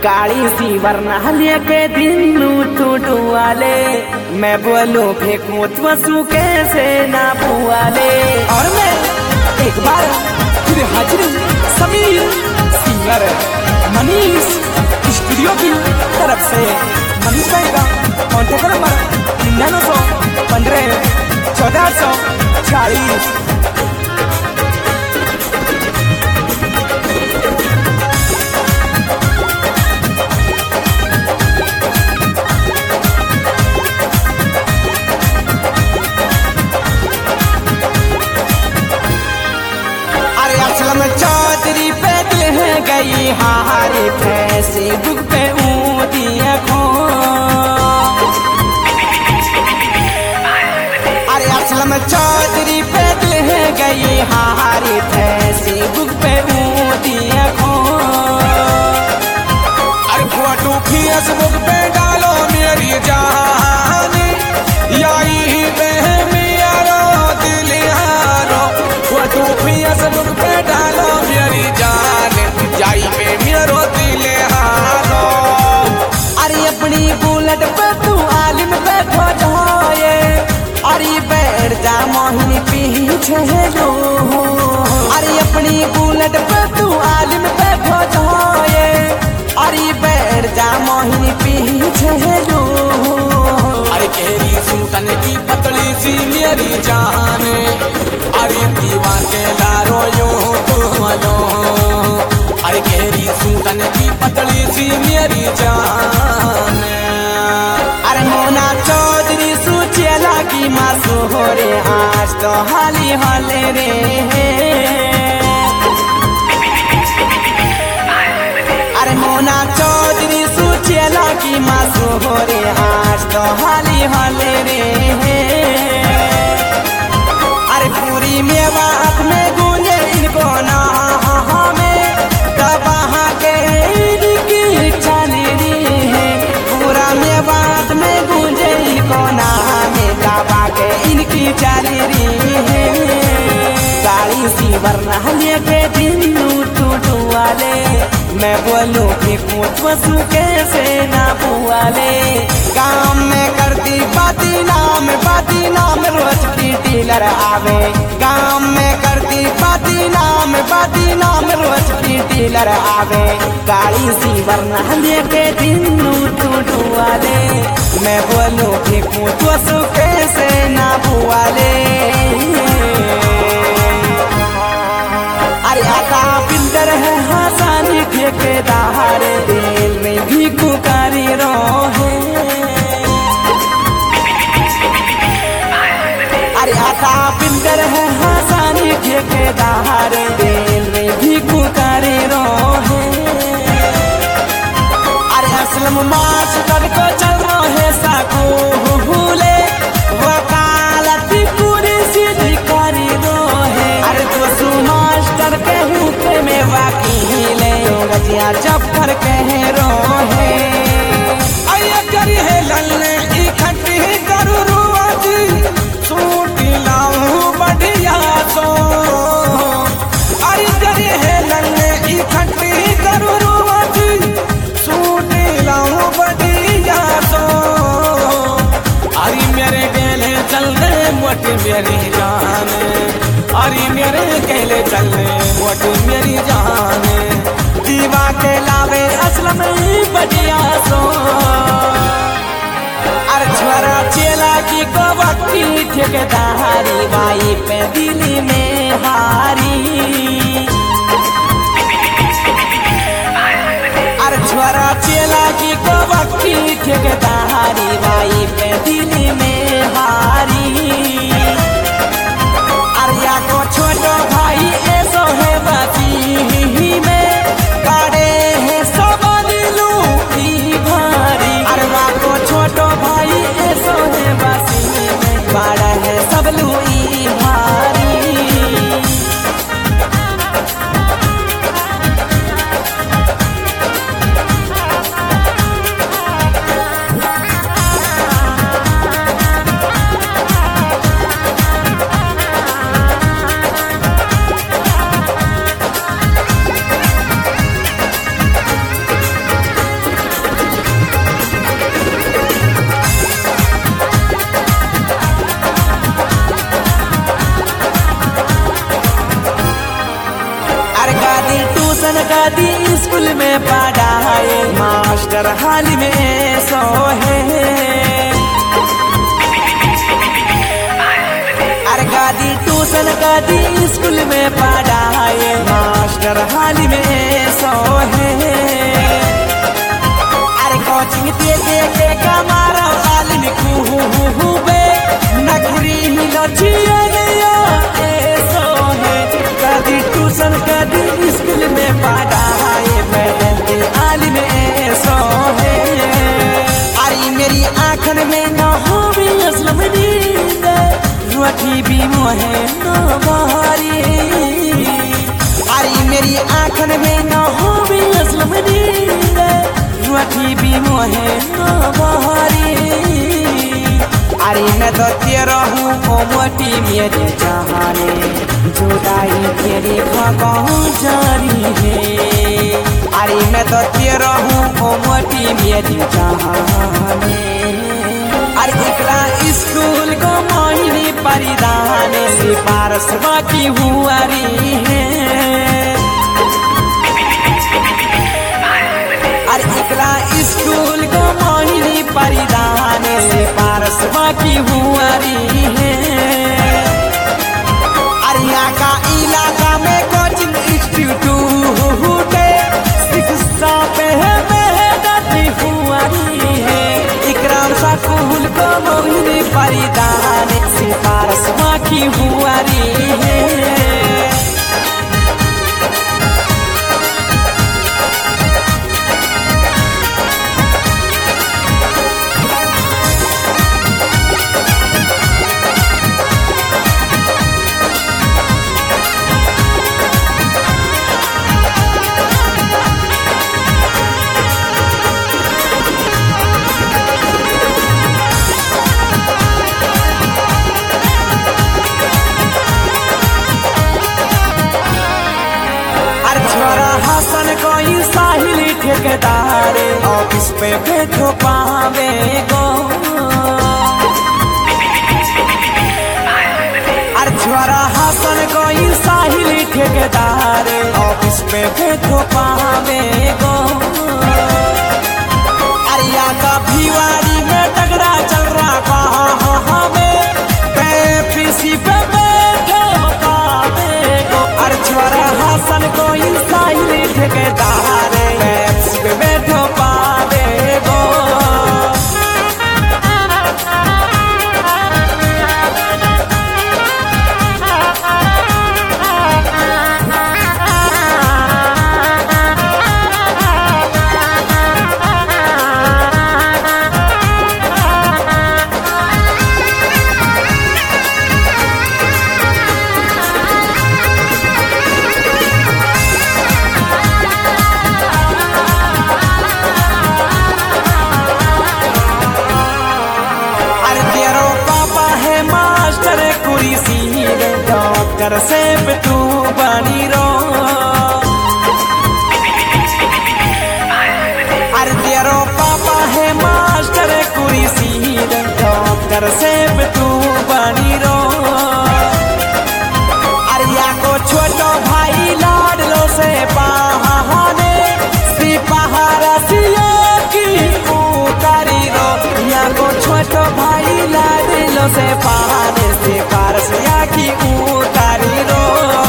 काली सी वरना लेके दिन टूटू वाले मैं बोलूं फेंकूं वसु कैसे ना पुआले। और मैं एक बार फिर हाजिर समीर सिंगर मनीष स्टूडियो की तरफ से मनीष भाई का कॉन्टेक्ट नंबर 9915 1440। चौधरी पे गई हारे फेसबुक पे ऊदिया खो। अरे असलम चौधरी पे गई हारे फेसबुक पे ऊदिया खो। अरे फोटो फेसबुक पे डालो मेरी जान यारी बेहमियारो दिल यारो। फोटो फेसबुक पे डालो मेरी जान जाई पे मेरो दिल हारो। अरे अपनी बुलेट पे तू आलिम पे खो जाए अरे बैठ जा मोहिनी पीछे लो। अरे अपनी बुलेट पे तू आलिम पे खो जाए अरे बैठ जा मोहिनी पीछे लो। अरे केरी सुल्तान की पतली सी मेरी जान अरे दीवा के लारो यो तुमलो। अरे केरी सुल्तान की पतली सी मेरी जान। अरे मोना चौधरी सुचेला की मासू हो रे आज तो हाली हाले रे। अरे मोना चौधरी सुचेला की मासू हो रे आज तो हाली हाले रे। अरे पूरी मेवात में गूंजे इनको ना हमें दबा के इनकी चाली है। पूरा मेवात में गूंजे इनको ना हमें दबा के इनकी चाली है। काली सी वरना लेके दिन टूटू वाले मैं बोलूं फेंकूं वसु कैसे ना पुआले। काम में करती बाती नाम रोज की डीलर आवे। काम में करती बाती नाम रोज की डीलर आवे। काली सी वरना लेके दिन टूटू वाले मैं बोलूं फेंकूं वसु कैसे ना पुआले। अरे आता बिंदर है हसानी ठेकेदार दिल में भी पुकारी रो है। अरे आता बिंदर है हसानी ठेकेदार दिल में भी पुकारी रो है। अरे असलम मास्टर को चल रहे साकू भूले वकालत पूरी सीधी करी रो है। अरे तो मास्टर के हुक्म में वकीले गजिया जफर कह रो है। आया करी है लल्ले इकट्ठी करू रुआजी सूट लाऊं बढ़िया सो। आया करी है लल्ले इकट्ठी करू रुआजी सूट लाऊं बढ़िया सो। अरे मेरे गेले चल रहे मोट मेरी जान अरे मेरे केले चलने मोट मेरी जान। दीवा के लावे असलम बढ़िया सो। अरे छोरा चेला की को वक्ती ठेकेदारी भाई पे दिल्ली में हारी। अरे छोरा चेला की को वक्ती ठेकेदारी भाई पे दिल्ली में हारी। अरिया को छोटो भाई ऐसो है बसी में काड़े है सबली लूटी भारी। अरवा को छोटो भाई ऐसो है बसी में काड़ा है सब लूटी भारी। कदी स्कूल में पढ़ाए मास्टर हाल में सोहे अरे कदी ट्यूशन कदी स्कूल में पढ़ाए मास्टर हाल में सोहे अरे कोचिंग दे के कमारा हाल में खूबे नखरी लचिया कदी ट्यूशन कदी स्कूल में पढ़ाए मैं आलिम सोहे अरे मेरी आँखन में न हो भी असलम नींद रुआठी भी मोहे न बहारी अरे मेरी आँखन में न हो भी असलम नींद रुआठी भी मोहे न बहारी अरे मैं तो तेरा हूँ ओ मोटी मेरी जहाने जुदाई तेरी भगाऊं जारी है अरे मैं तो तेरा हूँ ओ मोटी मेरी जहाने अरे एकला स्कूल को मोहिनी परिधान सिफारस बाकी हुआरी है अरे एकला स्कूल को मोहिनी परिधान सिफारस बाकी हुआरी है अरे यहाँ का इलाका में कोचिंग इंस्टीट्यूट शिक्षा पे है मेहनत हुआरी है इकराम स्कूल को मोहिनी परिधान सिफारस बाकी हुआरी है हसन कोई साहिली ठेकेदार ऑफिस पे बैठो पावे गो अरे छोरा हसन कोई साहिली ठेकेदार ऑफिस पे बैठो पावे गो अरे यहाँ का भिवाड़ी में टकरा चल रहा कहाँ में पीसी पे बैठो पावे गो अरे छोरा हसन कोई साहिली ठेकेदार पे बैठो पावे गो डॉक्टर से तू बनी रो अरे तेरो पापा है मास्टर कुर्सी डॉक्टर से तू बनी रो अरे या को छोटो भाई लाडलो से बहाने सिपहारा सिया की उतारी रो या को छोटो भाई लाडलो से बहाने सिपहारा सिया की उतारी रो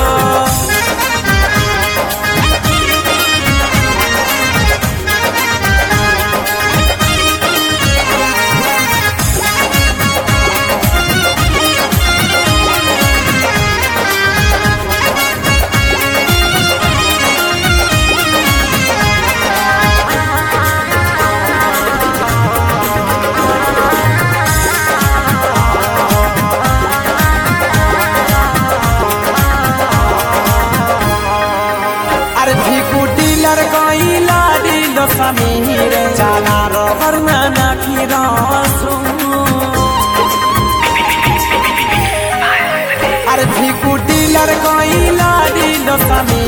समीर चला रो वरना की रसू अरे भिकू डीलर कोई लाडी लो समीर